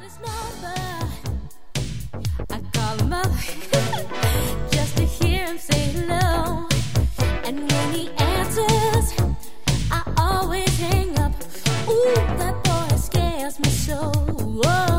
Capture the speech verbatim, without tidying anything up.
his number. I call him up just to hear him say hello. And when he answers, I always hang up. Ooh, that boy scares me so. Whoa.